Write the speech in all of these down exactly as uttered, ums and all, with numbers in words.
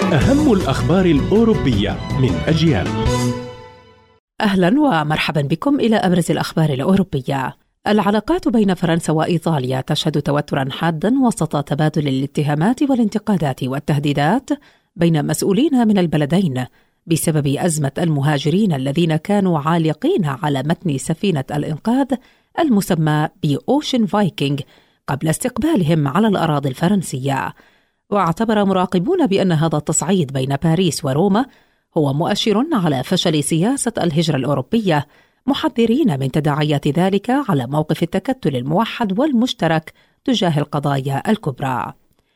أهم الأخبار الأوروبية من أجيال. أهلا ومرحبا بكم إلى أبرز الأخبار الأوروبية. العلاقات بين فرنسا وإيطاليا تشهد توترا حادا وسط تبادل الاتهامات والانتقادات والتهديدات بين مسؤولين من البلدين بسبب أزمة المهاجرين الذين كانوا عالقين على متن سفينة الإنقاذ المسمى بأوشن فايكنج قبل استقبالهم على الأراضي الفرنسية. واعتبر مراقبون بأن هذا التصعيد بين باريس وروما هو مؤشر على فشل سياسة الهجرة الأوروبية، محذرين من تداعيات ذلك على موقف التكتل الموحد والمشترك تجاه القضايا الكبرى.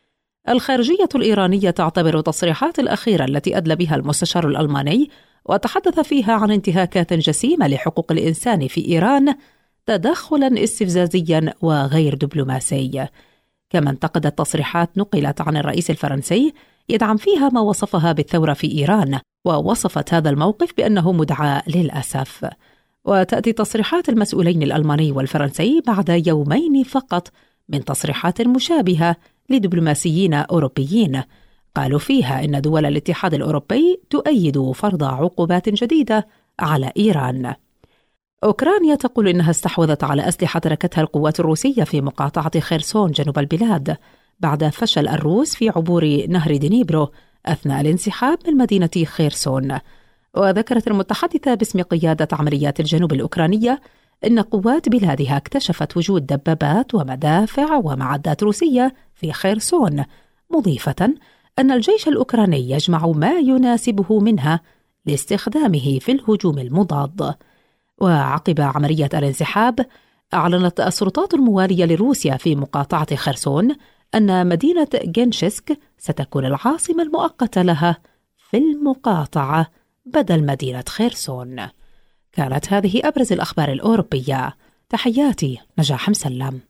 الخارجية الإيرانية تعتبر تصريحات الأخيرة التي أدلى بها المستشار الألماني وتحدث فيها عن انتهاكات جسيمة لحقوق الإنسان في إيران تدخلاً استفزازياً وغير دبلوماسي. كما انتقدت تصريحات نقلت عن الرئيس الفرنسي يدعم فيها ما وصفها بالثورة في إيران، ووصفت هذا الموقف بأنه مدعى للأسف. وتأتي تصريحات المسؤولين الألماني والفرنسي بعد يومين فقط من تصريحات مشابهة لدبلوماسيين أوروبيين قالوا فيها إن دول الاتحاد الأوروبي تؤيد فرض عقوبات جديدة على إيران. أوكرانيا تقول إنها استحوذت على أسلحة تركتها القوات الروسية في مقاطعة خيرسون جنوب البلاد بعد فشل الروس في عبور نهر دنيبرو أثناء الانسحاب من مدينة خيرسون. وذكرت المتحدثة باسم قيادة عمليات الجنوب الأوكرانية إن قوات بلادها اكتشفت وجود دبابات ومدافع ومعدات روسية في خيرسون، مضيفة أن الجيش الأوكراني يجمع ما يناسبه منها لاستخدامه في الهجوم المضاد. وعقب عملية الانسحاب أعلنت السلطات الموالية لروسيا في مقاطعة خرسون أن مدينة جنشسك ستكون العاصمة المؤقتة لها في المقاطعة بدل مدينة خيرسون. كانت هذه أبرز الأخبار الأوروبية. تحياتي نجاح مسلم.